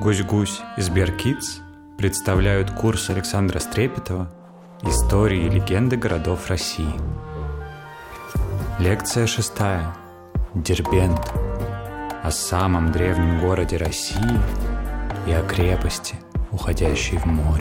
Гусь-Гусь и Сберкидс представляют курс Александра Стрепетова «Истории и легенды городов России». Лекция 6. Дербент. О самом древнем городе России и о крепости, уходящей в море.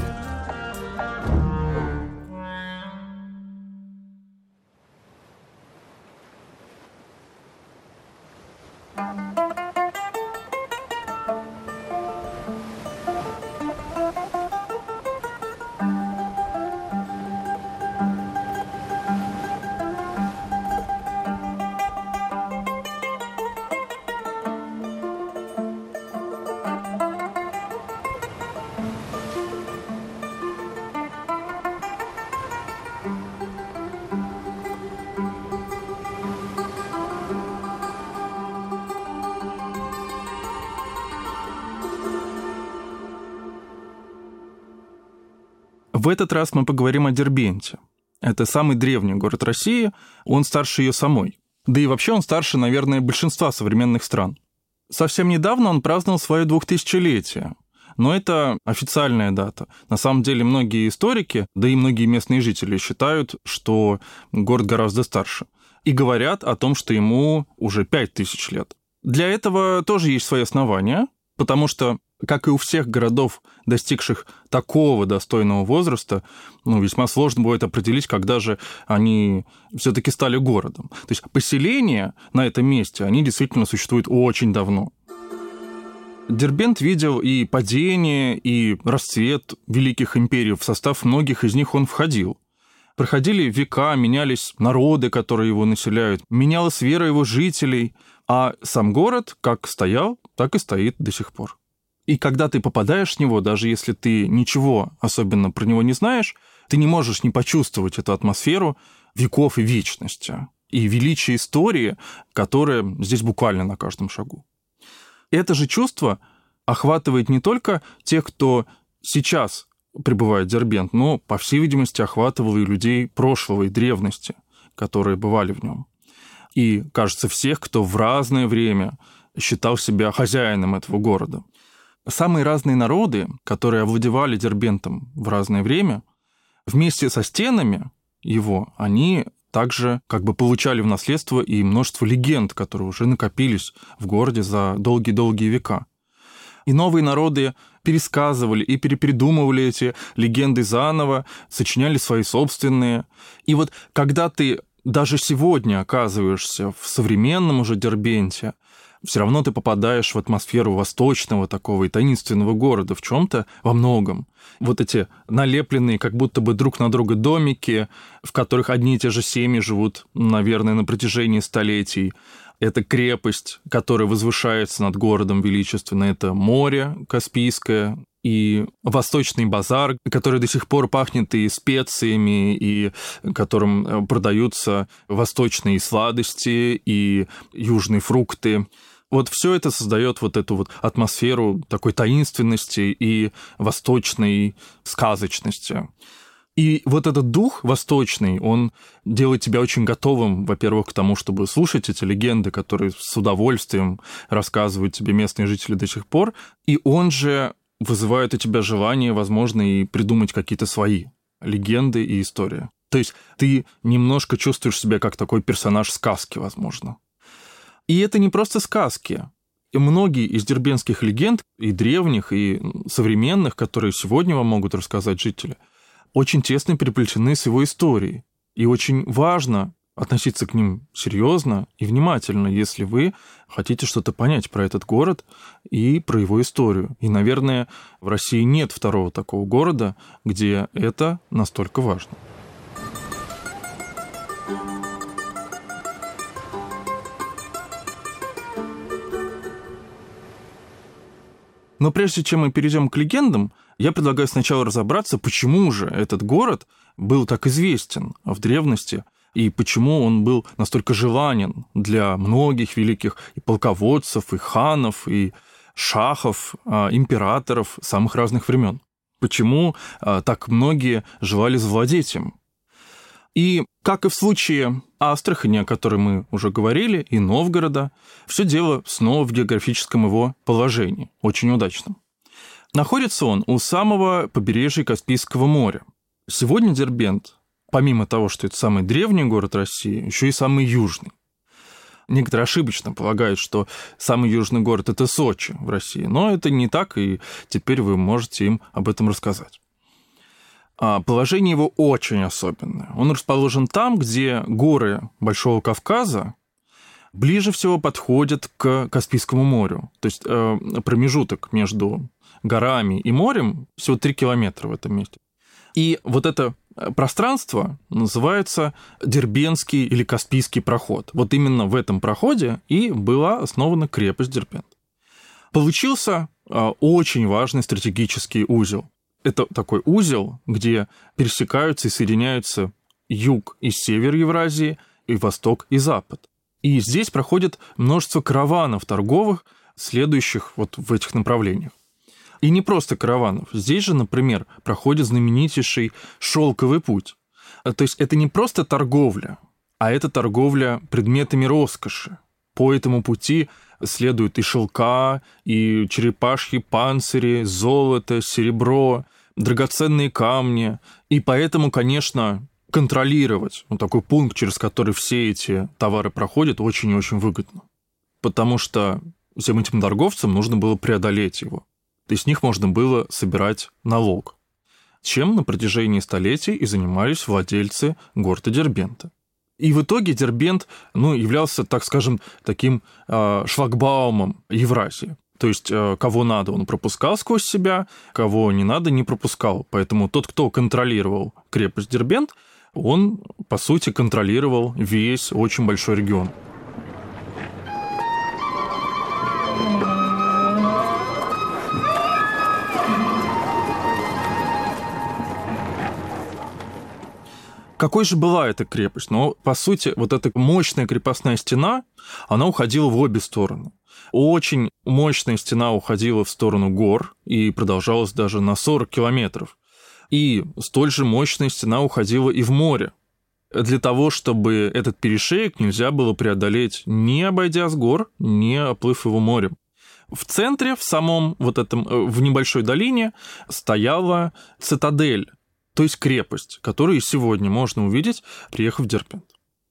В этот раз мы поговорим о Дербенте. Это самый древний город России, он старше ее самой. Да и вообще он старше, наверное, большинства современных стран. Совсем недавно он праздновал свое 2000-летие, но это официальная дата. На самом деле многие историки, да и многие местные жители считают, что город гораздо старше. И говорят о том, что ему уже 5000 лет. Для этого тоже есть свои основания, потому что, как и у всех городов, достигших такого достойного возраста, весьма сложно будет определить, когда же они все-таки стали городом. То есть поселения на этом месте, они действительно существуют очень давно. Дербент видел и падение, и расцвет великих империй. В состав многих из них он входил. Проходили века, менялись народы, которые его населяют, менялась вера его жителей, а сам город как стоял, так и стоит до сих пор. И когда ты попадаешь в него, даже если ты ничего особенно про него не знаешь, ты не можешь не почувствовать эту атмосферу веков и вечности, и величие истории, которая здесь буквально на каждом шагу. Это же чувство охватывает не только тех, кто сейчас прибывает в Дербент, но, по всей видимости, охватывало и людей прошлого и древности, которые бывали в нем. И, кажется, всех, кто в разное время считал себя хозяином этого города. Самые разные народы, которые овладевали Дербентом в разное время, вместе со стенами его, они также получали в наследство и множество легенд, которые уже накопились в городе за долгие-долгие века. И новые народы пересказывали и перепридумывали эти легенды заново, сочиняли свои собственные. И вот когда ты даже сегодня оказываешься в современном уже Дербенте, все равно ты попадаешь в атмосферу восточного такого и таинственного города в чем-то, во многом. Вот эти налепленные как будто бы друг на друга домики, в которых одни и те же семьи живут, наверное, на протяжении столетий. Это крепость, которая возвышается над городом величественно. Это море Каспийское и восточный базар, который до сих пор пахнет и специями, и которым продаются восточные сладости и южные фрукты. Вот все это создает вот эту вот атмосферу такой таинственности и восточной сказочности. И вот этот дух восточный, он делает тебя очень готовым, во-первых, к тому, чтобы слушать эти легенды, которые с удовольствием рассказывают тебе местные жители до сих пор, и он же вызывает у тебя желание, возможно, и придумать какие-то свои легенды и истории. То есть ты немножко чувствуешь себя как такой персонаж сказки, возможно. И это не просто сказки. И многие из дербентских легенд, и древних, и современных, которые сегодня вам могут рассказать жители, очень тесно переплетены с его историей. И очень важно относиться к ним серьезно и внимательно, если вы хотите что-то понять про этот город и про его историю. И, наверное, в России нет второго такого города, где это настолько важно. Но прежде чем мы перейдем к легендам, я предлагаю сначала разобраться, почему же этот город был так известен в древности, и почему он был настолько желанен для многих великих и полководцев, и ханов, и шахов, императоров самых разных времен. Почему так многие желали завладеть им. И, как и в случае Астрахани, о которой мы уже говорили, и Новгорода, все дело снова в географическом его положении, очень удачном. Находится он у самого побережья Каспийского моря. Сегодня Дербент, помимо того, что это самый древний город России, еще и самый южный. Некоторые ошибочно полагают, что самый южный город – это Сочи в России, но это не так, и теперь вы можете им об этом рассказать. Положение его очень особенное. Он расположен там, где горы Большого Кавказа ближе всего подходят к Каспийскому морю. То есть промежуток между горами и морем всего 3 километра в этом месте. И вот это пространство называется Дербентский или Каспийский проход. Вот именно в этом проходе и была основана крепость Дербент. Получился очень важный стратегический узел. Это такой узел, где пересекаются и соединяются юг и север Евразии, и восток и запад. И здесь проходит множество караванов торговых, следующих вот в этих направлениях. И не просто караванов. Здесь же, например, проходит знаменитейший шелковый путь. То есть это не просто торговля, а это торговля предметами роскоши. По этому пути следуют и шелка, и черепашьи панцири, золото, серебро, драгоценные камни. И поэтому, конечно, контролировать такой пункт, через который все эти товары проходят, очень и очень выгодно. Потому что всем этим торговцам нужно было преодолеть его. То есть с них можно было собирать налог, чем на протяжении столетий и занимались владельцы города Дербента. И в итоге Дербент являлся, так скажем, таким шлагбаумом Евразии. То есть кого надо, он пропускал сквозь себя, кого не надо, не пропускал. Поэтому тот, кто контролировал крепость Дербент, он, по сути, контролировал весь очень большой регион. Какой же была эта крепость? По сути, вот эта мощная крепостная стена, она уходила в обе стороны. Очень мощная стена уходила в сторону гор и продолжалась даже на 40 километров. И столь же мощная стена уходила и в море. Для того, чтобы этот перешеек нельзя было преодолеть, не обойдя с гор, не оплыв его морем. В центре, в самом в небольшой долине, стояла цитадель, то есть крепость, которую сегодня можно увидеть, приехав в Дербент.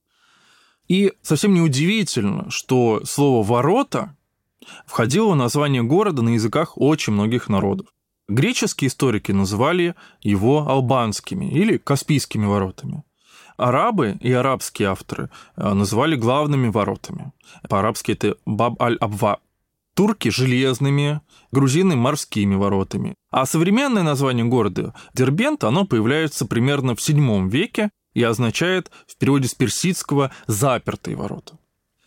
И совсем неудивительно, что слово «ворота» входило в название города на языках очень многих народов. Греческие историки называли его албанскими или каспийскими воротами. Арабы и арабские авторы называли главными воротами. По-арабски это Баб-аль-Абва. Турки – железными, грузины – морскими воротами. А современное название города Дербент, оно появляется примерно в VII веке и означает в переводе с персидского «запертые ворота».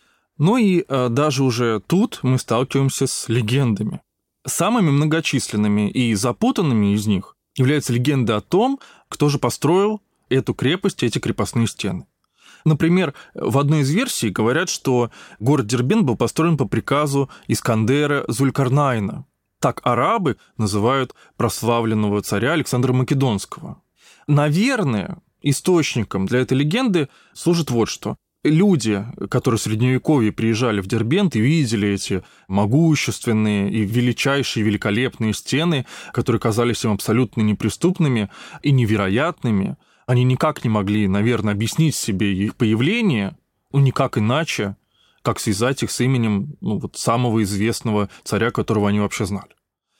И даже уже тут мы сталкиваемся с легендами. Самыми многочисленными и запутанными из них являются легенды о том, кто же построил эту крепость, эти крепостные стены. Например, в одной из версий говорят, что город Дербент был построен по приказу Искандера Зулькарнайна. Так арабы называют прославленного царя Александра Македонского. Наверное, источником для этой легенды служит вот что. Люди, которые в Средневековье приезжали в Дербент и видели эти могущественные и величайшие, великолепные стены, которые казались им абсолютно неприступными и невероятными, они никак не могли, наверное, объяснить себе их появление, никак иначе, как связать их с именем самого известного царя, которого они вообще знали.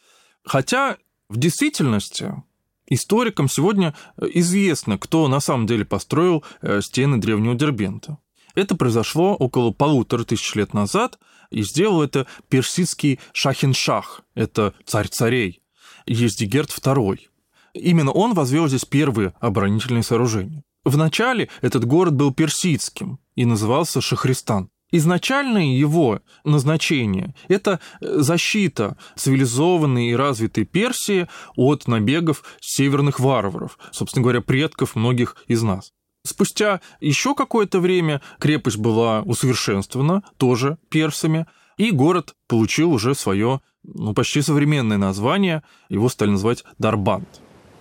Хотя в действительности историкам сегодня известно, кто на самом деле построил стены древнего Дербента. Это произошло около 1500 лет назад, и сделал это персидский Шахиншах, это царь царей, Ездигерд II. Именно он возвел здесь первые оборонительные сооружения. Вначале этот город был персидским и назывался Шахристан. Изначальное его назначение – это защита цивилизованной и развитой Персии от набегов северных варваров, собственно говоря, предков многих из нас. Спустя еще какое-то время крепость была усовершенствована, тоже персами, и город получил уже свое почти современное название, его стали называть Дарбант.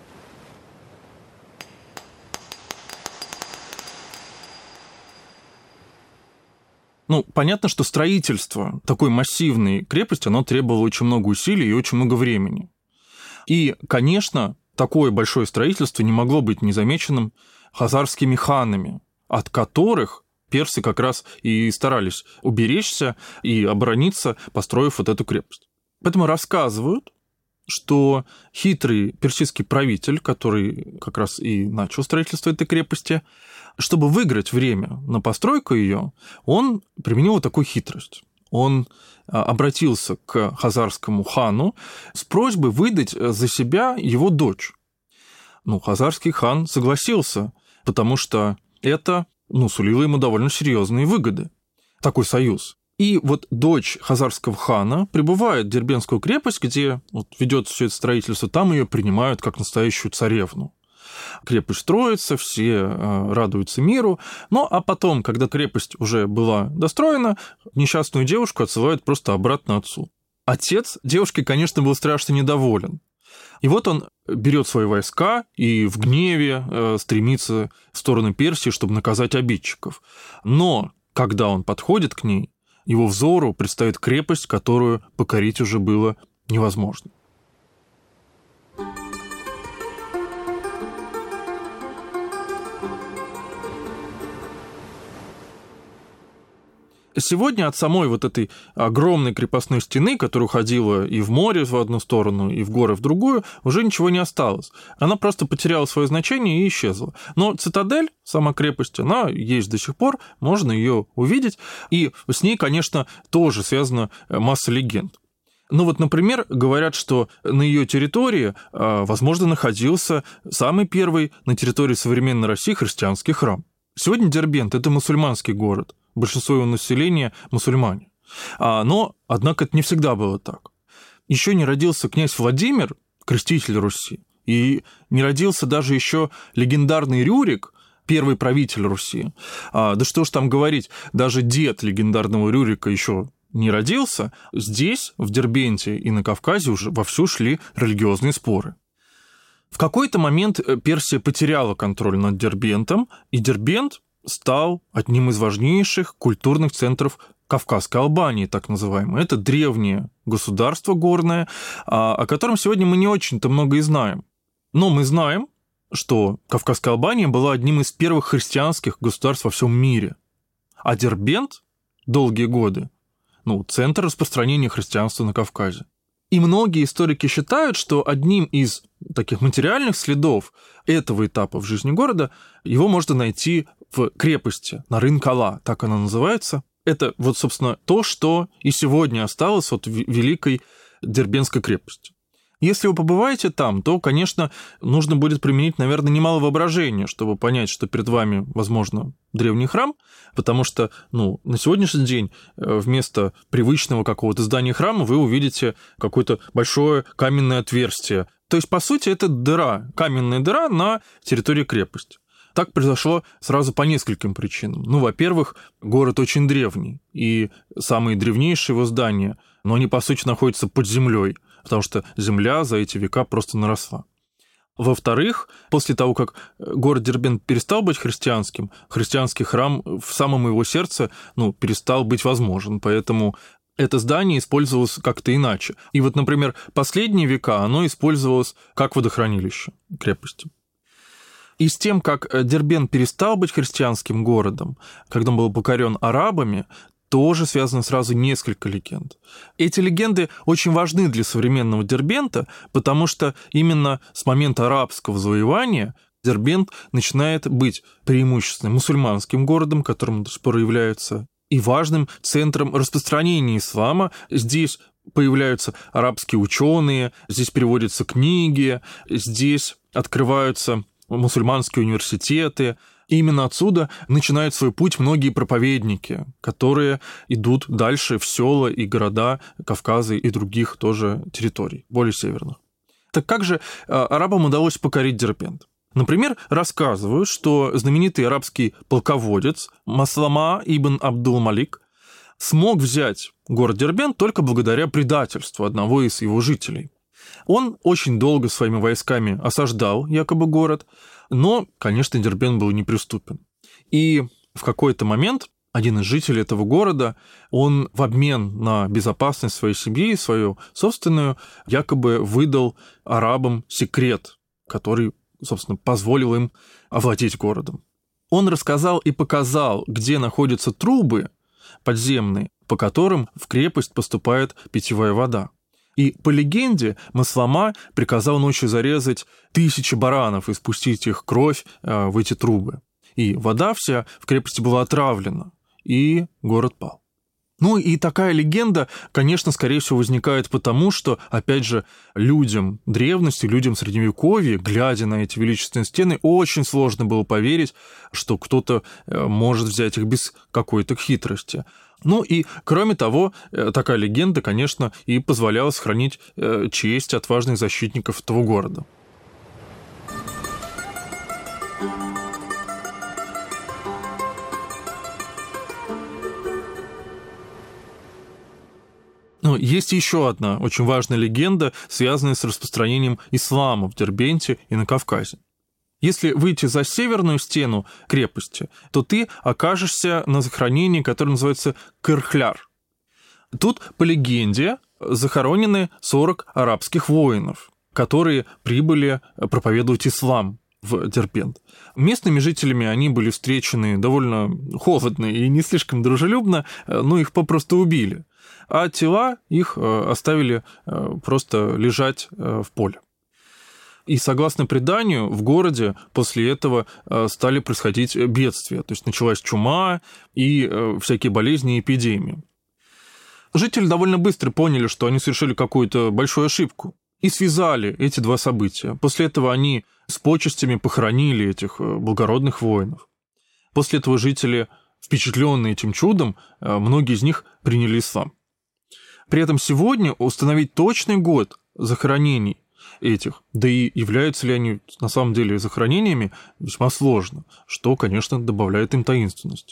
Понятно, что строительство такой массивной крепости, оно требовало очень много усилий и очень много времени. И, конечно, такое большое строительство не могло быть незамеченным хазарскими ханами, от которых персы как раз и старались уберечься и оборониться, построив вот эту крепость. Поэтому рассказывают, что хитрый персидский правитель, который как раз и начал строительство этой крепости, чтобы выиграть время на постройку ее, он применил такую хитрость. Он обратился к хазарскому хану с просьбой выдать за себя его дочь. Хазарский хан согласился, потому что это сулило ему довольно серьезные выгоды, такой союз. И вот дочь хазарского хана прибывает в Дербентскую крепость, где ведется все это строительство, там ее принимают как настоящую царевну. Крепость строится, все радуются миру. А потом, когда крепость уже была достроена, несчастную девушку отсылают просто обратно отцу. Отец девушки, конечно, был страшно недоволен. И вот он берет свои войска и в гневе стремится в сторону Персии, чтобы наказать обидчиков. Но когда он подходит к ней, его взору предстоит крепость, которую покорить уже было невозможно. Сегодня от самой вот этой огромной крепостной стены, которая уходила и в море в одну сторону, и в горы в другую, уже ничего не осталось. Она просто потеряла свое значение и исчезла. Но цитадель, сама крепость, она есть до сих пор, можно ее увидеть, и с ней, конечно, тоже связана масса легенд. Например, говорят, что на ее территории, возможно, находился самый первый на территории современной России христианский храм. Сегодня Дербент – это мусульманский город, большинство его населения – мусульмане. Но, однако, это не всегда было так. Еще не родился князь Владимир, креститель Руси, и не родился даже еще легендарный Рюрик, первый правитель Руси. Да что ж там говорить, даже дед легендарного Рюрика еще не родился. Здесь, в Дербенте и на Кавказе уже вовсю шли религиозные споры. В какой-то момент Персия потеряла контроль над Дербентом, и Дербент стал одним из важнейших культурных центров Кавказской Албании, так называемой. Это древнее государство горное, о котором сегодня мы не очень-то много и знаем. Но мы знаем, что Кавказская Албания была одним из первых христианских государств во всем мире. А Дербент долгие годы центр распространения христианства на Кавказе. И многие историки считают, что одним из таких материальных следов этого этапа в жизни города его можно найти в крепости Нарын-Кала, так она называется. Это собственно, то, что и сегодня осталось от великой Дербентской крепости. Если вы побываете там, то, конечно, нужно будет применить, наверное, немало воображения, чтобы понять, что перед вами, возможно, древний храм, потому что, на сегодняшний день вместо привычного какого-то здания храма вы увидите какое-то большое каменное отверстие. То есть, по сути, это дыра, каменная дыра на территории крепости. Так произошло сразу по нескольким причинам. Во-первых, город очень древний, и самые древнейшие его здания, но они, по сути, находятся под землей, потому что земля за эти века просто наросла. Во-вторых, после того, как город Дербент перестал быть христианским, христианский храм в самом его сердце перестал быть возможен, поэтому это здание использовалось как-то иначе. И например, последние века оно использовалось как водохранилище крепости. И с тем, как Дербент перестал быть христианским городом, когда он был покорен арабами, тоже связано сразу несколько легенд. Эти легенды очень важны для современного Дербента, потому что именно с момента арабского завоевания Дербент начинает быть преимущественно мусульманским городом, которым до сих пор является, и важным центром распространения ислама. Здесь появляются арабские ученые, здесь переводятся книги, здесь открываются мусульманские университеты. И именно отсюда начинают свой путь многие проповедники, которые идут дальше в села и города Кавказа и других тоже территорий, более северных. Так как же арабам удалось покорить Дербент? Например, рассказывают, что знаменитый арабский полководец Маслама ибн Абдул-Малик смог взять город Дербент только благодаря предательству одного из его жителей. Он очень долго своими войсками осаждал якобы город, но, конечно, Дербент был неприступен. И в какой-то момент один из жителей этого города, он в обмен на безопасность своей семьи, свою собственную, якобы выдал арабам секрет, который, собственно, позволил им овладеть городом. Он рассказал и показал, где находятся трубы подземные, по которым в крепость поступает питьевая вода. И по легенде Маслама приказал ночью зарезать 1000 баранов и спустить их кровь в эти трубы. И вода вся в крепости была отравлена, и город пал. Ну и такая легенда, конечно, скорее всего, возникает потому, что, опять же, людям древности, людям Средневековья, глядя на эти величественные стены, очень сложно было поверить, что кто-то может взять их без какой-то хитрости. Ну и, кроме того, такая легенда, конечно, и позволяла сохранить честь отважных защитников этого города. Но есть еще одна очень важная легенда, связанная с распространением ислама в Дербенте и на Кавказе. Если выйти за северную стену крепости, то ты окажешься на захоронении, которое называется Кырхляр. Тут, по легенде, захоронены 40 арабских воинов, которые прибыли проповедовать ислам в Дербент. Местными жителями они были встречены довольно холодно и не слишком дружелюбно, но их попросту убили. А тела их оставили просто лежать в поле. И, согласно преданию, в городе после этого стали происходить бедствия. То есть началась чума и всякие болезни и эпидемии. Жители довольно быстро поняли, что они совершили какую-то большую ошибку, и связали эти два события. После этого они с почестями похоронили этих благородных воинов. После этого жители, впечатленные этим чудом, многие из них приняли ислам. При этом сегодня установить точный год захоронений этих, да и являются ли они на самом деле захоронениями, весьма сложно, что, конечно, добавляет им таинственность.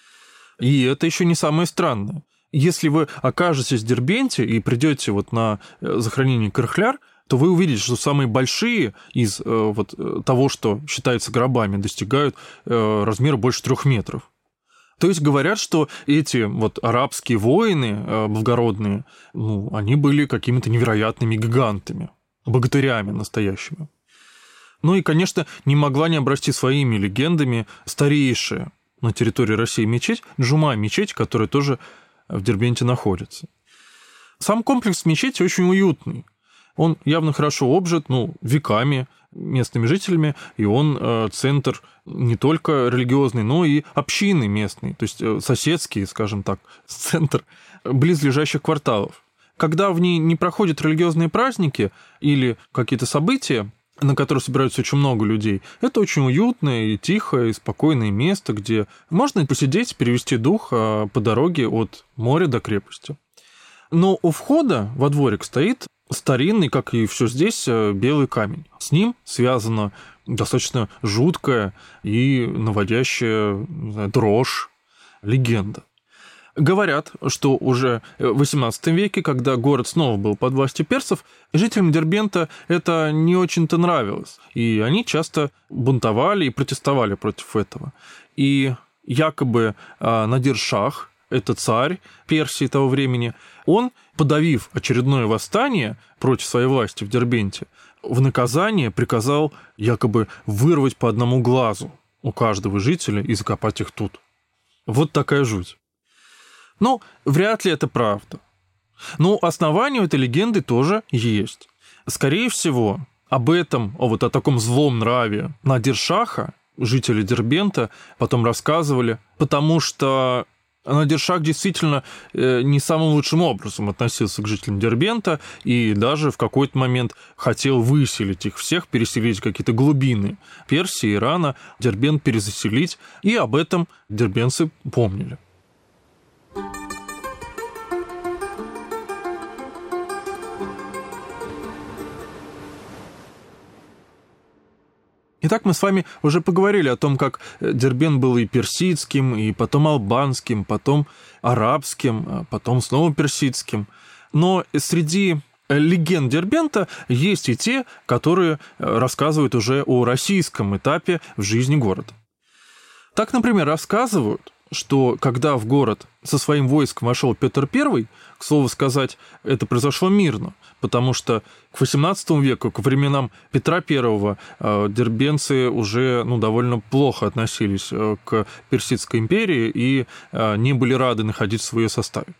И это еще не самое странное. Если вы окажетесь в Дербенте и придете вот на захоронение Кырхляр, то вы увидите, что самые большие из того, что считается гробами, достигают размера больше 3 метров. То есть говорят, что эти арабские воины благородные, они были какими-то невероятными гигантами, богатырями настоящими. Ну и, конечно, не могла не обрасти своими легендами старейшая на территории России мечеть, Джума-мечеть, которая тоже в Дербенте находится. Сам комплекс мечети очень уютный. Он явно хорошо обжит, веками, местными жителями, и он центр не только религиозный, но и общины местный, то есть соседский, скажем так, центр близлежащих кварталов. Когда в ней не проходят религиозные праздники или какие-то события, на которые собираются очень много людей, это очень уютное и тихое, и спокойное место, где можно посидеть, перевести дух по дороге от моря до крепости. Но у входа во дворик стоит старинный, как и все здесь, белый камень. С ним связана достаточно жуткая и наводящая дрожь легенда. Говорят, что уже в XVIII веке, когда город снова был под властью персов, жителям Дербента это не очень-то нравилось, и они часто бунтовали и протестовали против этого. И якобы Надир-шах, это царь Персии того времени, он, подавив очередное восстание против своей власти в Дербенте, в наказание приказал якобы вырвать по одному глазу у каждого жителя и закопать их тут. Вот такая жуть. Вряд ли это правда. Но основания у этой легенды тоже есть. Скорее всего, о таком злом нраве Надир-шаха жители Дербента потом рассказывали, потому что Надир-шах действительно не самым лучшим образом относился к жителям Дербента и даже в какой-то момент хотел выселить их всех, переселить в какие-то глубины Персии, Ирана, Дербент перезаселить, и об этом дербентцы помнили. Итак, мы с вами уже поговорили о том, как Дербент был и персидским, и потом албанским, потом арабским, потом снова персидским. Но среди легенд Дербента есть и те, которые рассказывают уже о российском этапе в жизни города. Так, например, рассказывают, что когда в город со своим войском вошел Петр I, к слову сказать, это произошло мирно, потому что к XVIII веку, к временам Петра I, дербенцы уже довольно плохо относились к Персидской империи и не были рады находиться в ее составе.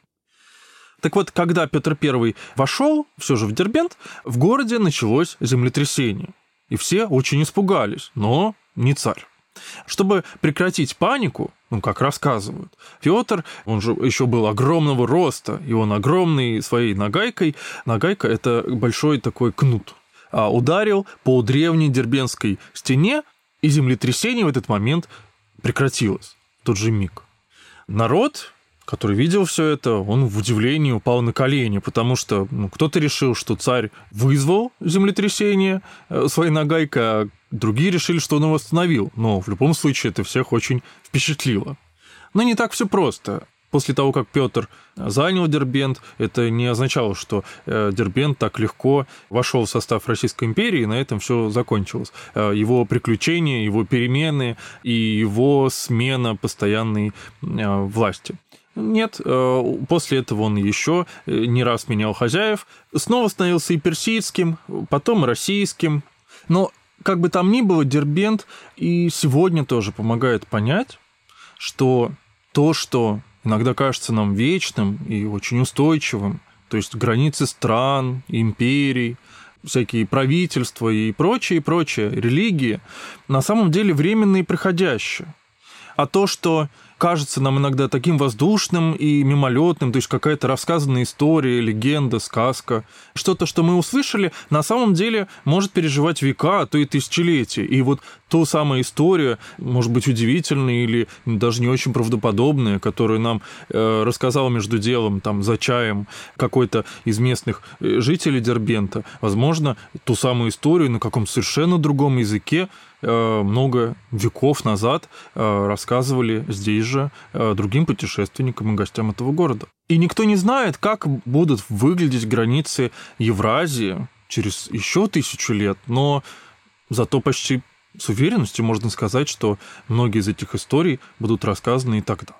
Так вот, когда Петр I вошел все же в Дербент, в городе началось землетрясение. И все очень испугались, но не царь. Чтобы прекратить панику, как рассказывают, Петр, он же еще был огромного роста, и он огромный своей нагайкой, нагайка – это большой такой кнут, ударил по древней дербентской стене, и землетрясение в этот момент прекратилось, в тот же миг. Народ, который видел все это, он в удивлении упал на колени, потому что кто-то решил, что царь вызвал землетрясение своей нагайкой, а другие решили, что он его остановил. Но в любом случае это всех очень впечатлило. Но не так все просто. После того, как Петр занял Дербент, это не означало, что Дербент так легко вошел в состав Российской империи, и на этом все закончилось. Его приключения, его перемены и его смена постоянной власти. Нет, после этого он еще не раз менял хозяев, снова становился и персидским, потом и российским. Но как бы там ни было, Дербент и сегодня тоже помогает понять, что то, что иногда кажется нам вечным и очень устойчивым, то есть границы стран, империй, всякие правительства и прочее, религии, на самом деле временные и приходящие. А то, что кажется нам иногда таким воздушным и мимолетным, то есть какая-то рассказанная история, легенда, сказка, что-то, что мы услышали, на самом деле может переживать века, а то и тысячелетия. И вот ту самую историю, может быть, удивительная или даже не очень правдоподобная, которую нам рассказал между делом, за чаем, какой-то из местных жителей Дербента, возможно, ту самую историю на каком-то совершенно другом языке много веков назад рассказывали здесь же другим путешественникам и гостям этого города. И никто не знает, как будут выглядеть границы Евразии через еще 1000 лет, но зато почти с уверенностью можно сказать, что многие из этих историй будут рассказаны и тогда.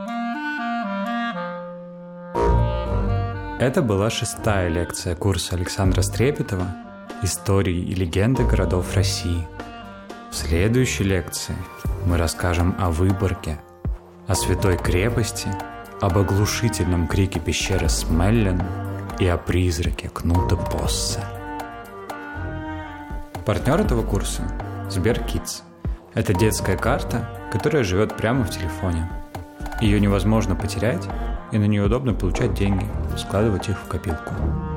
Это была 6-я лекция курса Александра Стрепетова «Истории и легенды городов России». В следующей лекции мы расскажем о Выборге, о Святой крепости, об оглушительном крике пещеры Смеллен и о призраке Кнута Поссе. Партнер этого курса – Сберкидс. Это детская карта, которая живет прямо в телефоне. Ее невозможно потерять, и на нее удобно получать деньги, складывать их в копилку.